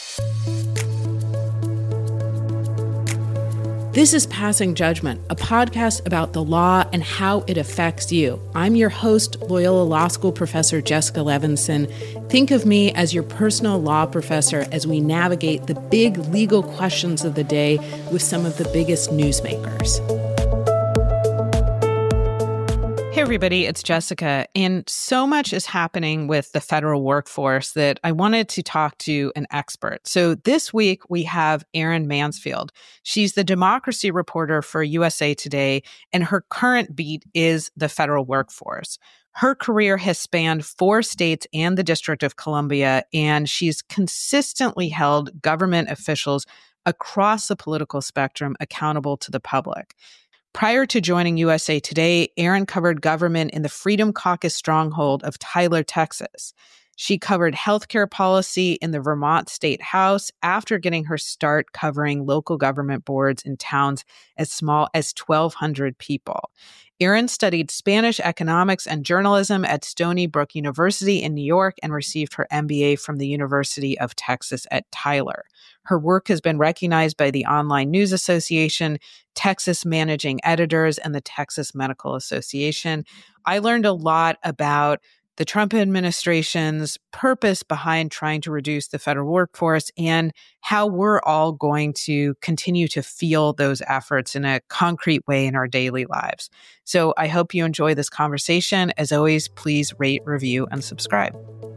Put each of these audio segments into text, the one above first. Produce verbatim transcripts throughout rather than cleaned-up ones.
This is Passing Judgment, a podcast about the law and how it affects you. I'm your host, Loyola Law School professor Jessica Levinson. Think of me as your personal law professor as we navigate the big legal questions of the day with some of the biggest newsmakers. Hey, everybody, it's Jessica. And so much is happening with the federal workforce that I wanted to talk to an expert. So this week, we have Erin Mansfield. She's the democracy reporter for U S A Today, and her current beat is the federal workforce. Her career has spanned four states and the District of Columbia, and she's consistently held government officials across the political spectrum accountable to the public. Prior to joining U S A Today, Erin covered government in the Freedom Caucus stronghold of Tyler, Texas. She covered healthcare policy in the Vermont State House after getting her start covering local government boards in towns as small as twelve hundred people. Erin studied Spanish economics and journalism at Stony Brook University in New York and received her M B A from the University of Texas at Tyler. Her work has been recognized by the Online News Association, Texas Managing Editors, and the Texas Medical Association. I learned a lot about the Trump administration's purpose behind trying to reduce the federal workforce and how we're all going to continue to feel those efforts in a concrete way in our daily lives. So I hope you enjoy this conversation. As always, please rate, review, and subscribe.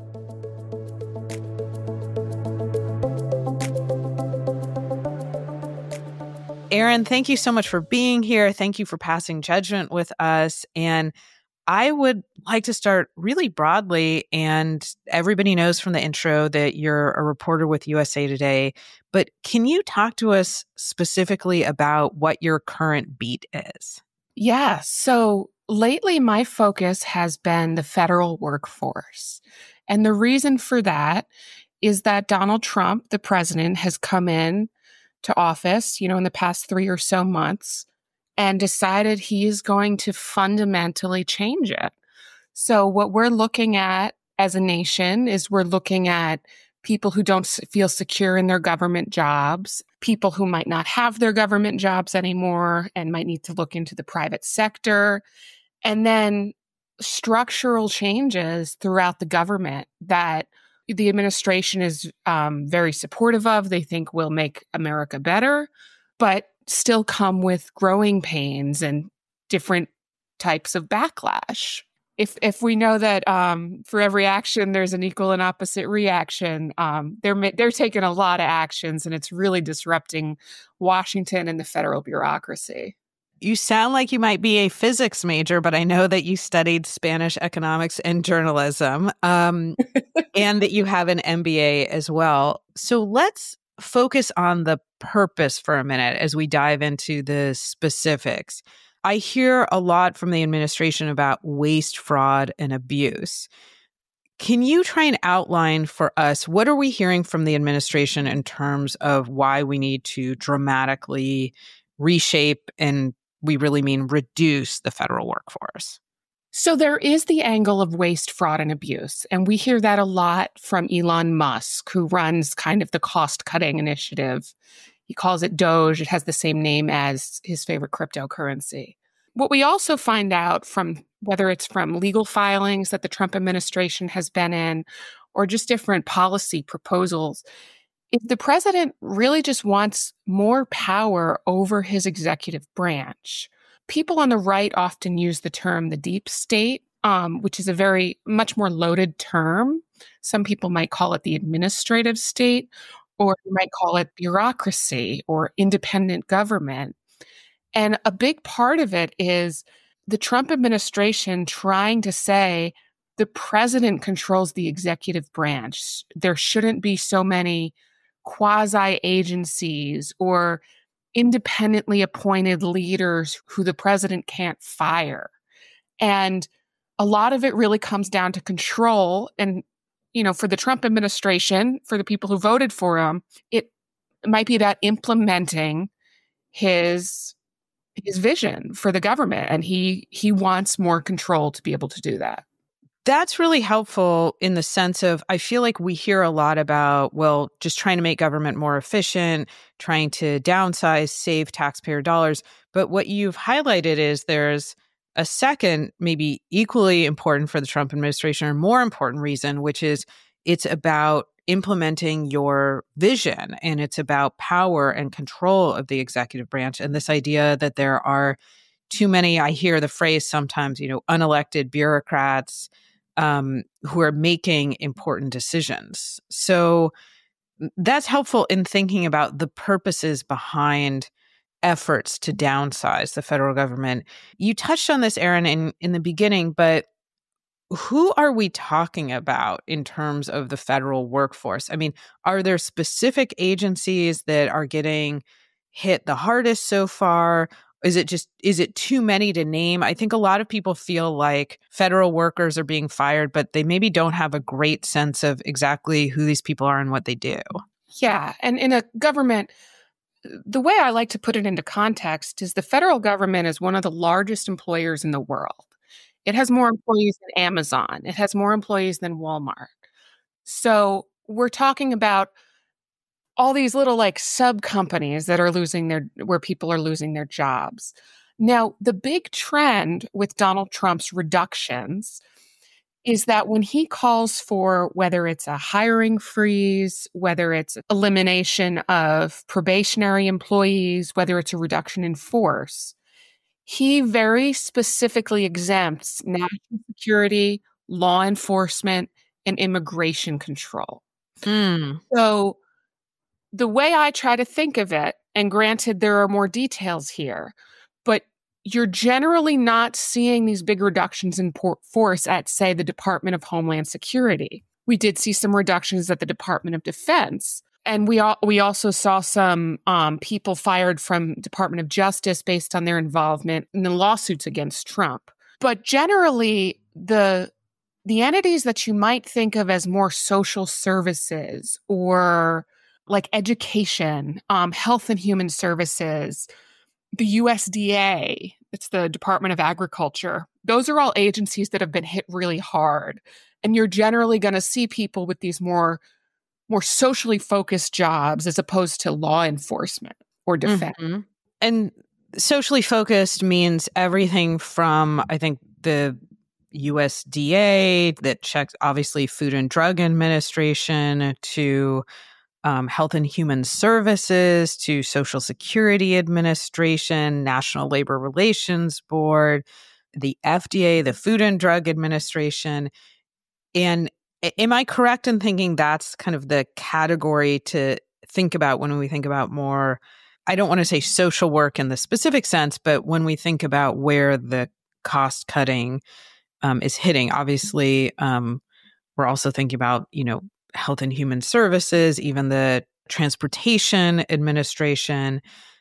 Erin, thank you so much for being here. Thank you for passing judgment with us. And I would like to start really broadly, and everybody knows from the intro that you're a reporter with U S A Today, but can you talk to us specifically about what your current beat is? Yeah, so lately my focus has been the federal workforce. And the reason for that is that Donald Trump, the president, has come in to office, you know, in the past three or so months, and decided he is going to fundamentally change it. So what we're looking at as a nation is we're looking at people who don't feel secure in their government jobs, people who might not have their government jobs anymore and might need to look into the private sector, and then structural changes throughout the government that the administration is um, very supportive of. They think will make America better, but still come with growing pains and different types of backlash. If if we know that um, for every action there's an equal and opposite reaction, um, they're they're taking a lot of actions, and it's really disrupting Washington and the federal bureaucracy. You sound like you might be a physics major, but I know that you studied Spanish economics and journalism, um, and that you have an M B A as well. So let's focus on the purpose for a minute as we dive into the specifics. I hear a lot from the administration about waste, fraud, and abuse. Can you try and outline for us, what are we hearing from the administration in terms of why we need to dramatically reshape, and we really mean reduce, the federal workforce? So there is the angle of waste, fraud, and abuse. And we hear that a lot from Elon Musk, who runs kind of the cost-cutting initiative. He calls it Doge. It has the same name as his favorite cryptocurrency. What we also find out from, whether it's from legal filings that the Trump administration has been in, or just different policy proposals, is the president really just wants more power over his executive branch. People on the right often use the term the deep state, um, which is a very much more loaded term. Some people might call it the administrative state, or you might call it bureaucracy or independent government. And a big part of it is the Trump administration trying to say the president controls the executive branch. There shouldn't be so many quasi-agencies or independently appointed leaders who the president can't fire. And a lot of it really comes down to control. And, you know, for the Trump administration, for the people who voted for him, it might be about implementing his his vision for the government. And he he wants more control to be able to do that. That's really helpful in the sense of, I feel like we hear a lot about, well, just trying to make government more efficient, trying to downsize, save taxpayer dollars. But what you've highlighted is there's a second, maybe equally important for the Trump administration or more important reason, which is it's about implementing your vision, and it's about power and control of the executive branch. And this idea that there are too many, I hear the phrase sometimes, you know, unelected bureaucrats um, who are making important decisions. So that's helpful in thinking about the purposes behind efforts to downsize the federal government. You touched on this, Erin, in, in the beginning, but who are we talking about in terms of the federal workforce? I mean, are there specific agencies that are getting hit the hardest so far? Is it just, is it too many to name? I think a lot of people feel like federal workers are being fired, but they maybe don't have a great sense of exactly who these people are and what they do. Yeah. And in a government, the way I like to put it into context is the federal government is one of the largest employers in the world. It has more employees than Amazon. It has more employees than Walmart. So we're talking about all these little like sub companies that are losing their, where people are losing their jobs. Now, the big trend with Donald Trump's reductions is that when he calls for whether it's a hiring freeze, whether it's elimination of probationary employees, whether it's a reduction in force, he very specifically exempts national security, law enforcement, and immigration control. Mm. So the way I try to think of it, and granted, there are more details here, but you're generally not seeing these big reductions in por- force at, say, the Department of Homeland Security. We did see some reductions at the Department of Defense. And we al- we also saw some um, people fired from Department of Justice based on their involvement in the lawsuits against Trump. But generally, the the entities that you might think of as more social services or like education, um, health and human services, the U S D A, it's the Department of Agriculture. Those are all agencies that have been hit really hard. And you're generally going to see people with these more, more socially focused jobs as opposed to law enforcement or defense. Mm-hmm. And socially focused means everything from, I think, the U S D A that checks, obviously, Food and Drug Administration to Um, Health and Human Services, to Social Security Administration, National Labor Relations Board, the F D A, the Food and Drug Administration. And am I correct in thinking that's kind of the category to think about when we think about more, I don't want to say social work in the specific sense, but when we think about where the cost cutting um, is hitting? Obviously, um, we're also thinking about, you know, Health and Human Services, even the Transportation Administration.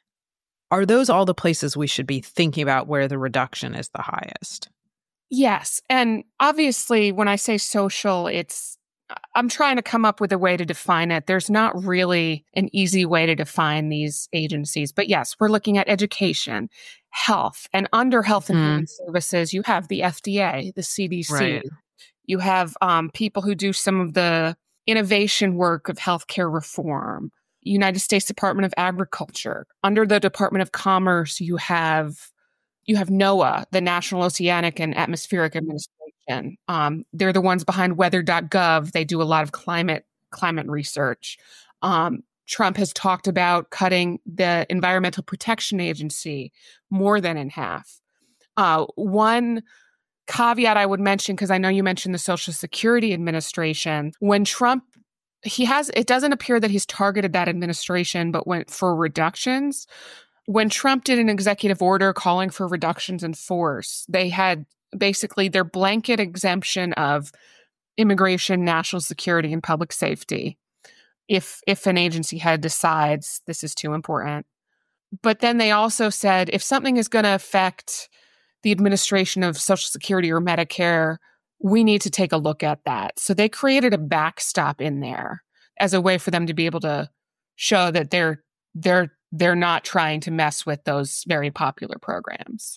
Are those all the places we should be thinking about where the reduction is the highest? Yes. And obviously, when I say social, it's, I'm trying to come up with a way to define it. There's not really an easy way to define these agencies. But yes, we're looking at education, health, and under Health and Mm. Human Services, you have the F D A, the C D C. Right. You have um, people who do some of the innovation work of healthcare reform, United States Department of Agriculture. Under the Department of Commerce, you have you have NOAA, the National Oceanic and Atmospheric Administration. Um, they're the ones behind weather dot gov. They do a lot of climate climate research. Um, Trump has talked about cutting the Environmental Protection Agency more than in half. Uh, one caveat I would mention, because I know you mentioned the Social Security Administration, when Trump, he has, it doesn't appear that he's targeted that administration, but went for reductions. When Trump did an executive order calling for reductions in force, they had basically their blanket exemption of immigration, national security, and public safety if if an agency head decides this is too important. But then they also said if something is going to affect the administration of Social Security or Medicare, we need to take a look at that. So they created a backstop in there as a way for them to be able to show that they're they're they're not trying to mess with those very popular programs.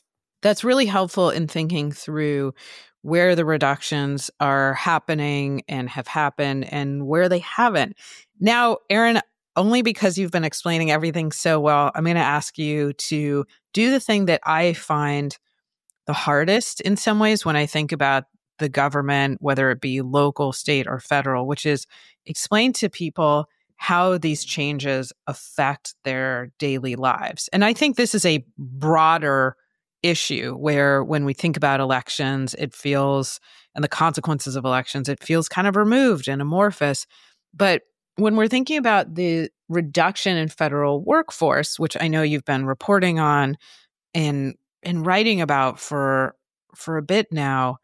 That's really helpful in thinking through where the reductions are happening and have happened and where they haven't. Now, Erin, only because you've been explaining everything so well, I'm going to ask you to do the thing that I find the hardest in some ways when I think about the government, whether it be local, state, or federal, which is explain to people how these changes affect their daily lives. And I think this is a broader issue where when we think about elections, it feels, and the consequences of elections, it feels kind of removed and amorphous. But when we're thinking about the reduction in federal workforce, which I know you've been reporting on and and writing about for for a bit now,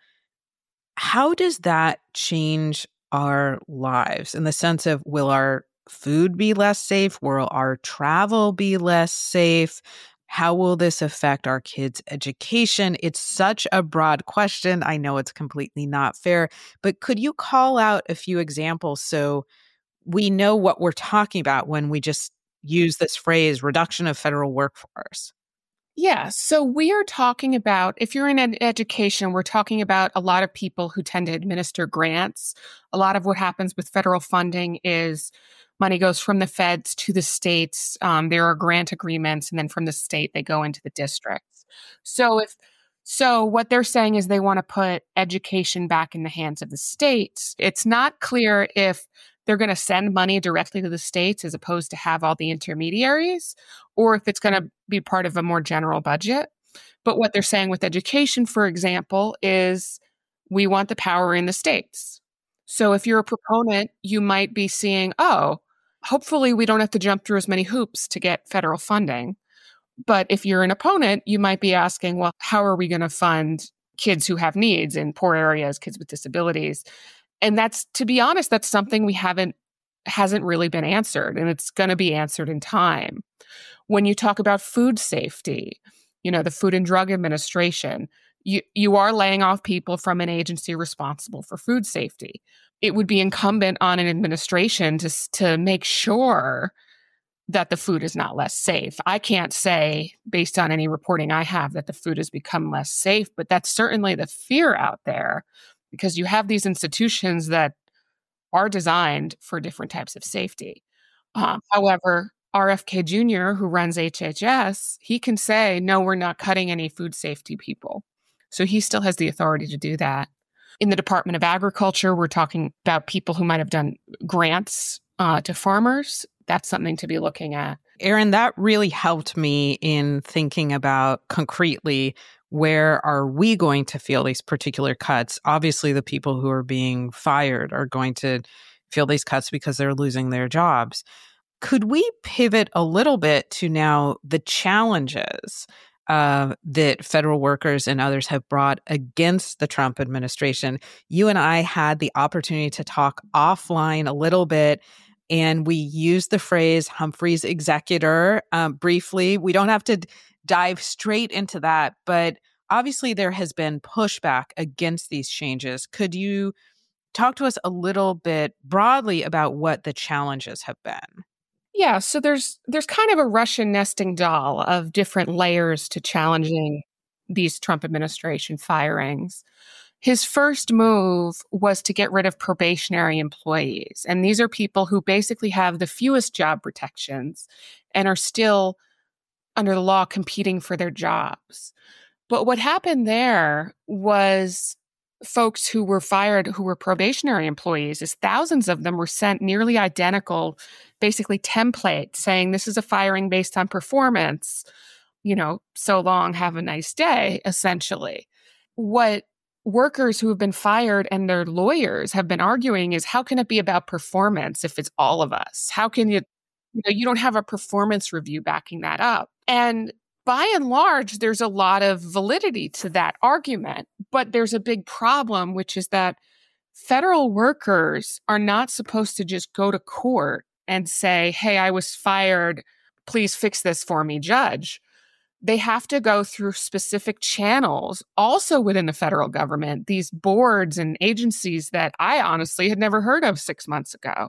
how does that change our lives in the sense of will our food be less safe? Will our travel be less safe? How will this affect our kids' education? It's such a broad question. I know it's completely not fair, but could you call out a few examples so we know what we're talking about when we just use this phrase, reduction of federal workforce? Yeah. So we are talking about, if you're in ed- education, we're talking about a lot of people who tend to administer grants. A lot of what happens with federal funding is money goes from the feds to the states. Um, there are grant agreements, and then from the state, they go into the districts. So if so, what they're saying is they want to put education back in the hands of the states. It's not clear if they're going to send money directly to the states as opposed to have all the intermediaries, or if it's going to be part of a more general budget. But what they're saying with education, for example, is we want the power in the states. So if you're a proponent, you might be seeing, oh, hopefully we don't have to jump through as many hoops to get federal funding. But if you're an opponent, you might be asking, well, how are we going to fund kids who have needs in poor areas, kids with disabilities? And that's, to be honest, that's something we haven't, hasn't really been answered, and it's going to be answered in time. When you talk about food safety, you know, the Food and Drug Administration, you, you are laying off people from an agency responsible for food safety. It would be incumbent on an administration to, to make sure that the food is not less safe. I can't say, based on any reporting I have, that the food has become less safe, but that's certainly the fear out there because you have these institutions that are designed for different types of safety. Um, however, R F K Junior, who runs H H S, he can say, no, we're not cutting any food safety people. So he still has the authority to do that. In the Department of Agriculture, we're talking about people who might have done grants uh, to farmers. That's something to be looking at. Erin, that really helped me in thinking about concretely where are we going to feel these particular cuts. Obviously, the people who are being fired are going to feel these cuts because they're losing their jobs. Could we pivot a little bit to now the challenges uh, that federal workers and others have brought against the Trump administration? You and I had the opportunity to talk offline a little bit, and we used the phrase Humphrey's executor um, briefly. We don't have to d- dive straight into that, but obviously there has been pushback against these changes. Could you talk to us a little bit broadly about what the challenges have been? Yeah, so there's there's kind of a Russian nesting doll of different layers to challenging these Trump administration firings. His first move was to get rid of probationary employees. And these are people who basically have the fewest job protections and are still, under the law, competing for their jobs. But what happened there was folks who were fired, who were probationary employees, is thousands of them were sent nearly identical, basically templates saying this is a firing based on performance. You know, so long, have a nice day, essentially. What workers who have been fired and their lawyers have been arguing is how can it be about performance if it's all of us? How can you, you know, you don't have a performance review backing that up. And by and large, there's a lot of validity to that argument, but there's a big problem, which is that federal workers are not supposed to just go to court and say, hey, I was fired. Please fix this for me, judge. They have to go through specific channels also within the federal government, these boards and agencies that I honestly had never heard of six months ago.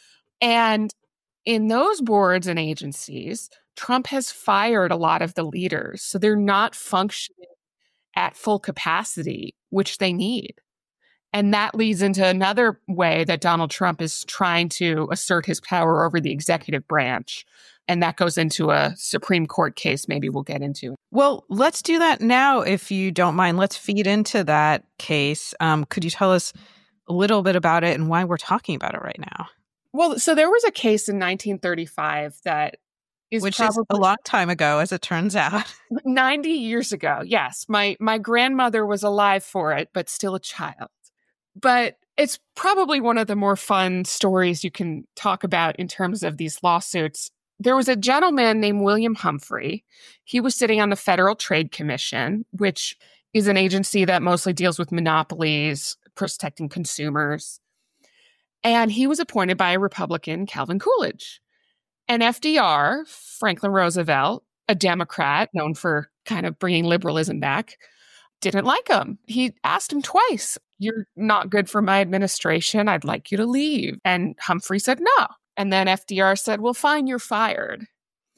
And in those boards and agencies, Trump has fired a lot of the leaders. So they're not functioning at full capacity, which they need. And that leads into another way that Donald Trump is trying to assert his power over the executive branch. And that goes into a Supreme Court case maybe we'll get into. Well, let's do that now, if you don't mind. Let's feed into that case. Um, could you tell us a little bit about it and why we're talking about it right now? Well, so there was a case in nineteen thirty-five that is Which probably is a long time ago, as it turns out. ninety years ago. Yes, my my grandmother was alive for it, but still a child. But it's probably one of the more fun stories you can talk about in terms of these lawsuits. There was a gentleman named William Humphrey. He was sitting on the Federal Trade Commission, which is an agency that mostly deals with monopolies, protecting consumers. And he was appointed by a Republican, Calvin Coolidge. And F D R, Franklin Roosevelt, a Democrat known for kind of bringing liberalism back, didn't like him. He asked him twice, "You're not good for my administration. I'd like you to leave." And Humphrey said no. And then F D R said, "Well, fine, you're fired."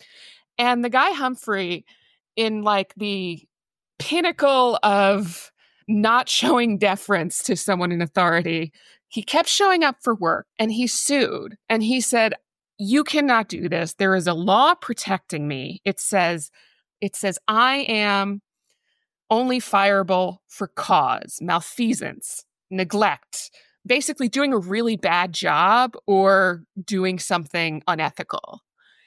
And the guy Humphrey, in like the pinnacle of not showing deference to someone in authority, he kept showing up for work and he sued. And he said, "You cannot do this. There is a law protecting me. It says, it says I am only fireable for cause, malfeasance, neglect, basically doing a really bad job or doing something unethical."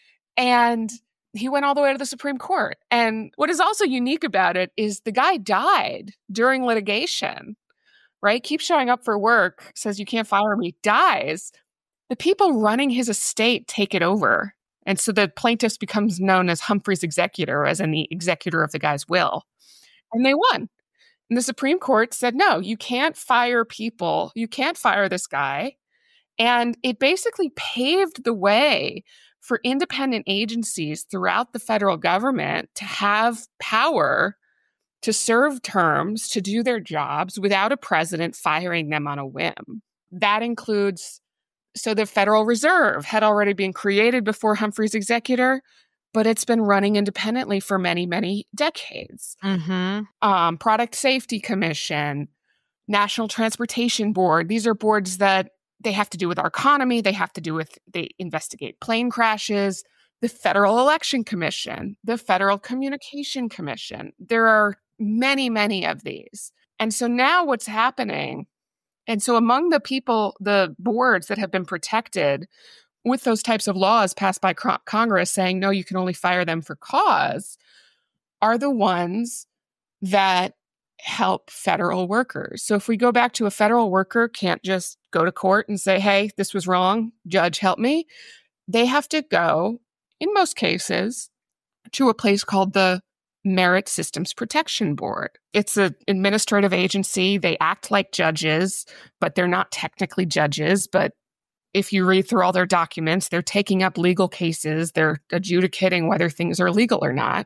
And he went all the way to the Supreme Court. And what is also unique about it is the guy died during litigation, right? Keeps showing up for work, says, "You can't fire me," dies. The people running his estate take it over. And so the plaintiff becomes known as Humphrey's executor, as in the executor of the guy's will. And they won. And the Supreme Court said, no, you can't fire people. You can't fire this guy. And it basically paved the way for independent agencies throughout the federal government to have power to serve terms, to do their jobs without a president firing them on a whim. That includes, so the Federal Reserve had already been created before Humphrey's executor, but it's been running independently for many, many decades. Mm-hmm. Um, Product Safety Commission, National Transportation Board. These are boards that they have to do with our economy. They have to do with, they investigate plane crashes. The Federal Election Commission, the Federal Communication Commission. There are many, many of these. And so now what's happening, and so among the people, the boards that have been protected with those types of laws passed by Congress saying, no, you can only fire them for cause, are the ones that help federal workers. So if we go back to a federal worker can't just go to court and say, hey, this was wrong, judge, help me. They have to go, in most cases, to a place called the Merit Systems Protection Board. It's an administrative agency. They act like judges, but they're not technically judges. But if you read through all their documents, they're taking up legal cases. They're adjudicating whether things are legal or not.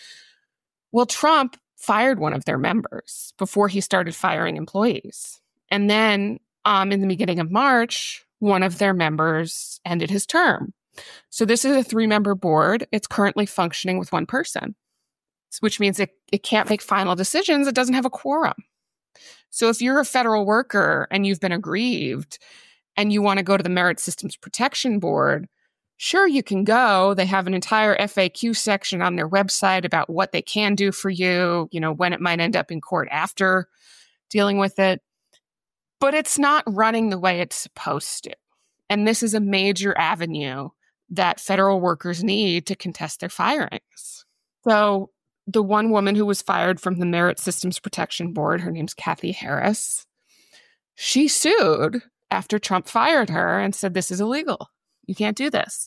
Well, Trump fired one of their members before he started firing employees. And then um, in the beginning of March, one of their members ended his term. So this is a three-member board. It's currently functioning with one person, which means it, it can't make final decisions. It doesn't have a quorum. So if you're a federal worker and you've been aggrieved and you want to go to the Merit Systems Protection Board, sure, you can go. They have an entire F A Q section on their website about what they can do for you, you know, when it might end up in court after dealing with it. But it's not running the way it's supposed to. And this is a major avenue that federal workers need to contest their firings. So the one woman who was fired from the Merit Systems Protection Board, her name's Kathy Harris, she sued after Trump fired her and said, this is illegal. You can't do this.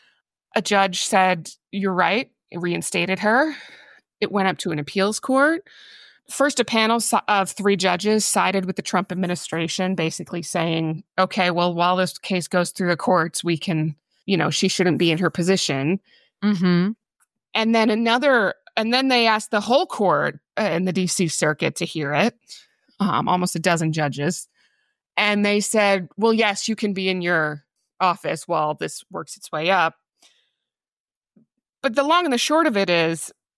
A judge said, you're right, it reinstated her. It went up to an appeals court. First, a panel of three judges sided with the Trump administration, basically saying, okay, well, while this case goes through the courts, we can, you know, she shouldn't be in her position. Mm-hmm. And then another, and then they asked the whole court in the D C circuit to hear it, um, almost a dozen judges. And they said, well, yes, you can be in your office while this works its way up. But the long and the short of it is,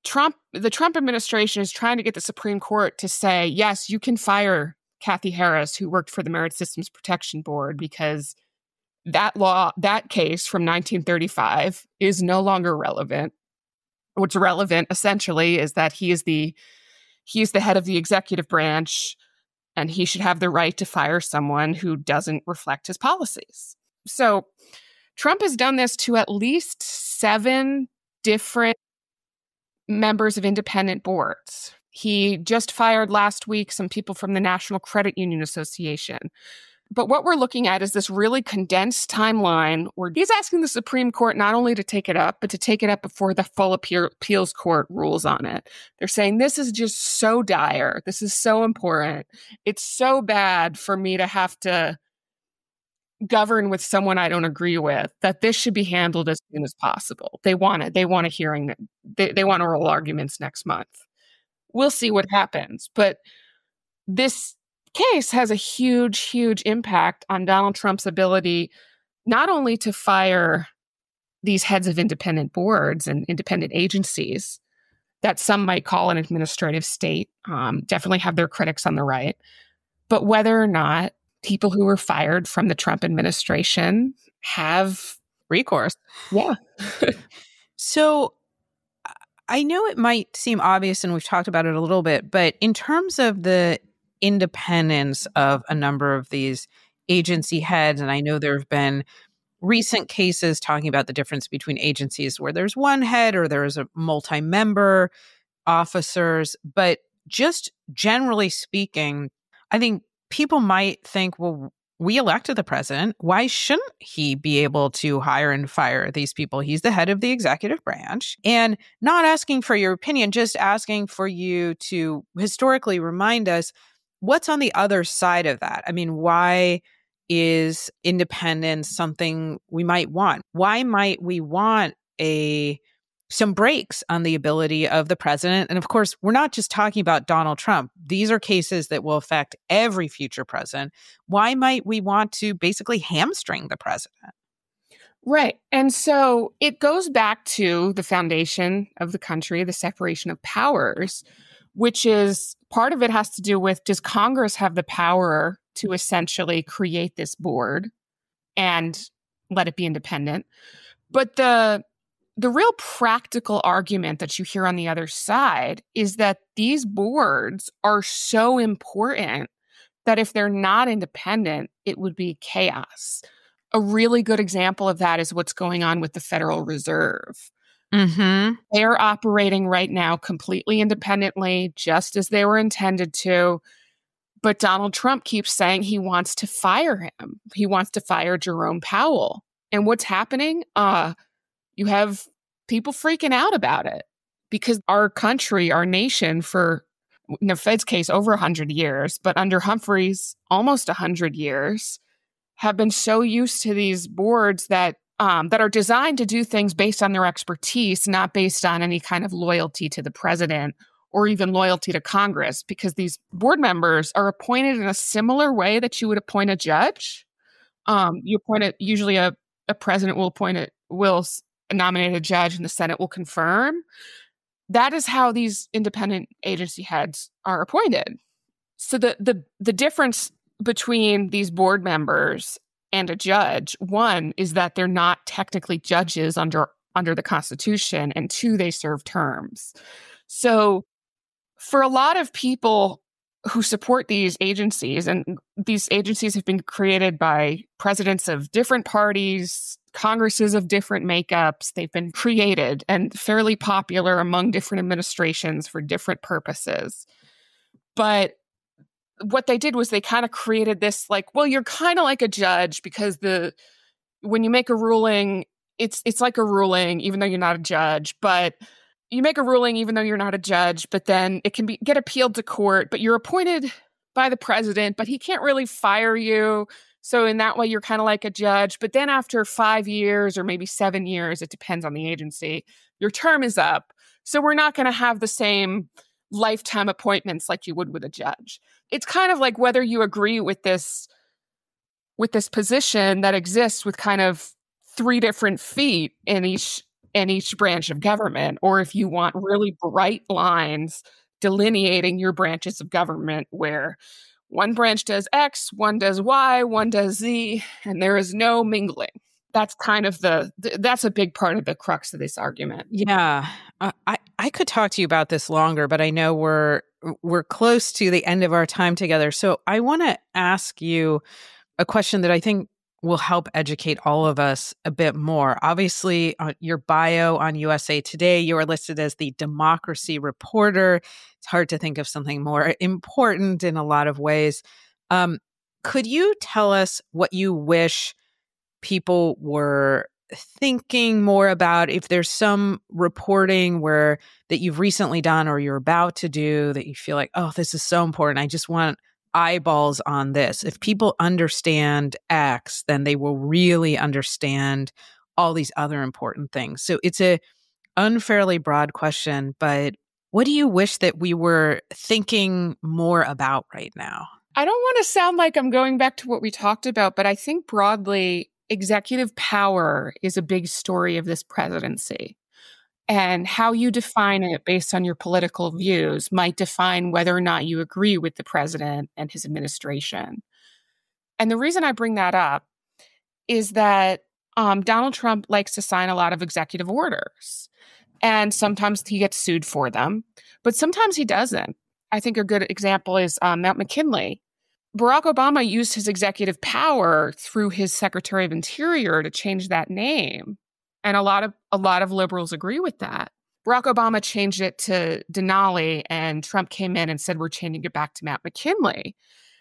Trump, the Trump administration is trying to get the Supreme Court to say, yes, you can fire Kathy Harris, who worked for the Merit Systems Protection Board, because that law, that case from nineteen thirty-five is no longer relevant. What's relevant, essentially, is that he is the he is the head of the executive branch, and he should have the right to fire someone who doesn't reflect his policies. So Trump has done this to at least seven different members of independent boards. He just fired last week some people from the National Credit Union Association. But what we're looking at is this really condensed timeline where he's asking the Supreme Court not only to take it up, but to take it up before the full appeals court rules on it. They're saying this is just so dire. This is so important. It's so bad for me to have to govern with someone I don't agree with, that this should be handled as soon as possible. They want it. They want a hearing. They, they want oral arguments next month. We'll see what happens. But this case has a huge, huge impact on Donald Trump's ability not only to fire these heads of independent boards and independent agencies that some might call an administrative state, um, definitely have their critics on the right, but whether or not people who were fired from the Trump administration have recourse. Yeah. So I know it might seem obvious, and we've talked about it a little bit, but in terms of the independence of a number of these agency heads, and I know there have been recent cases talking about the difference between agencies where there's one head or there's a multi-member officers, but just generally speaking, I think people might think, well, we elected the president. Why shouldn't he be able to hire and fire these people? He's the head of the executive branch. And not asking for your opinion, just asking for you to historically remind us what's on the other side of that. I mean, why is independence something we might want? Why might we want a some breaks on the ability of the president? And of course, we're not just talking about Donald Trump. These are cases that will affect every future president. Why might we want to basically hamstring the president? Right. And so it goes back to the foundation of the country, the separation of powers, which is part of it has to do with, does Congress have the power to essentially create this board and let it be independent? But the The real practical argument that you hear on the other side is that these boards are so important that if they're not independent, it would be chaos. A really good example of that is what's going on with the Federal Reserve. Mm-hmm. They're operating right now completely independently, just as they were intended to. But Donald Trump keeps saying he wants to fire him. He wants to fire Jerome Powell. And what's happening? Uh, You have people freaking out about it because our country, our nation, for, in the Fed's case, over one hundred years, but under Humphreys, almost one hundred years, have been so used to these boards that um, that are designed to do things based on their expertise, not based on any kind of loyalty to the president or even loyalty to Congress, because these board members are appointed in a similar way that you would appoint a judge. Um, you appoint it, usually a, a president will appoint it, will nominate a judge and the Senate will confirm. That is how these independent agency heads are appointed. So the the the difference between these board members and a judge, one, is that they're not technically judges under under the Constitution, and two, they serve terms. So for a lot of people who support these agencies, and these agencies have been created by presidents of different parties, Congresses of different makeups. They've been created and fairly popular among different administrations for different purposes. But what they did was they kind of created this, like, well, you're kind of like a judge because the when you make a ruling, it's it's like a ruling, even though you're not a judge. But you make a ruling even though you're not a judge, but then it can be get appealed to court, but you're appointed by the president, but he can't really fire you. So in that way, you're kind of like a judge. But then after five years or maybe seven years, it depends on the agency, your term is up. So we're not going to have the same lifetime appointments like you would with a judge. It's kind of like whether you agree with this, with this position that exists with kind of three different feet in each in each branch of government, or if you want really bright lines delineating your branches of government where one branch does X, one does Y, one does Z, and there is no mingling. That's kind of the, th- that's a big part of the crux of this argument. Yeah. Uh, I, I could talk to you about this longer, but I know we're, we're close to the end of our time together. So I want to ask you a question that I think will help educate all of us a bit more. Obviously, uh, your bio on U S A Today, you are listed as the democracy reporter. It's hard to think of something more important in a lot of ways. Um, could you tell us what you wish people were thinking more about, if there's some reporting where that you've recently done or you're about to do that you feel like, oh, this is so important, I just want eyeballs on this. If people understand X, then they will really understand all these other important things. So it's a unfairly broad question, but what do you wish that we were thinking more about right now? I don't want to sound like I'm going back to what we talked about, but I think broadly, executive power is a big story of this presidency. And how you define it based on your political views might define whether or not you agree with the president and his administration. And the reason I bring that up is that um, Donald Trump likes to sign a lot of executive orders. And sometimes he gets sued for them, but sometimes he doesn't. I think a good example is um, Mount McKinley. Barack Obama used his executive power through his Secretary of Interior to change that name. And a lot of a lot of liberals agree with that. Barack Obama changed it to Denali, and Trump came in and said, we're changing it back to Mount McKinley.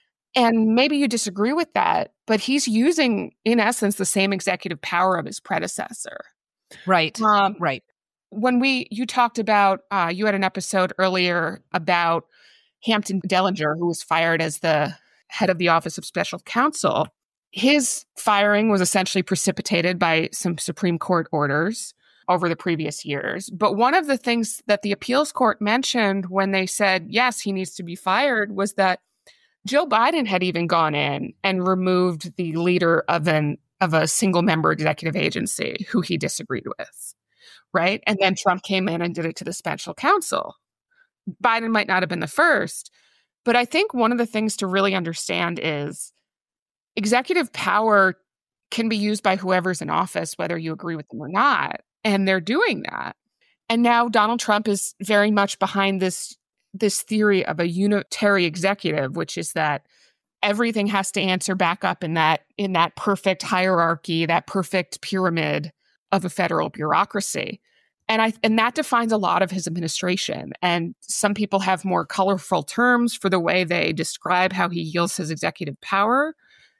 And maybe you disagree with that, but he's using, in essence, the same executive power of his predecessor. Right, um, right. When we, you talked about, uh, you had an episode earlier about Hampton Dellinger, who was fired as the head of the Office of Special Counsel. His firing was essentially precipitated by some Supreme Court orders over the previous years. But one of the things that the appeals court mentioned when they said, yes, he needs to be fired, was that Joe Biden had even gone in and removed the leader of an of a single member executive agency who he disagreed with. Right. And then Trump came in and did it to the special counsel. Biden might not have been the first, but I think one of the things to really understand is executive power can be used by whoever's in office, whether you agree with them or not. And they're doing that. And now Donald Trump is very much behind this, this theory of a unitary executive, which is that everything has to answer back up in that, in that perfect hierarchy, that perfect pyramid of a federal bureaucracy. And I and that defines a lot of his administration. And some people have more colorful terms for the way they describe how he yields his executive power.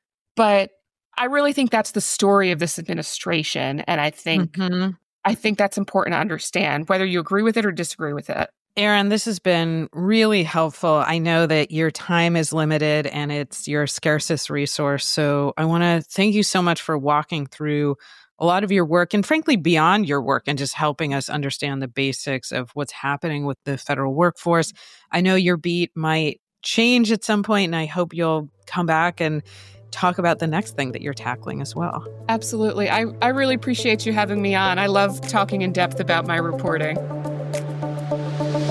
But I really think that's the story of this administration. And I think mm-hmm. I think that's important to understand, whether you agree with it or disagree with it. Erin, this has been really helpful. I know that your time is limited and it's your scarcest resource. So I want to thank you so much for walking through a lot of your work and frankly beyond your work and just helping us understand the basics of what's happening with the federal workforce. I know your beat might change at some point, and I hope you'll come back and talk about the next thing that you're tackling as well. Absolutely. I, I really appreciate you having me on. I love talking in depth about my reporting.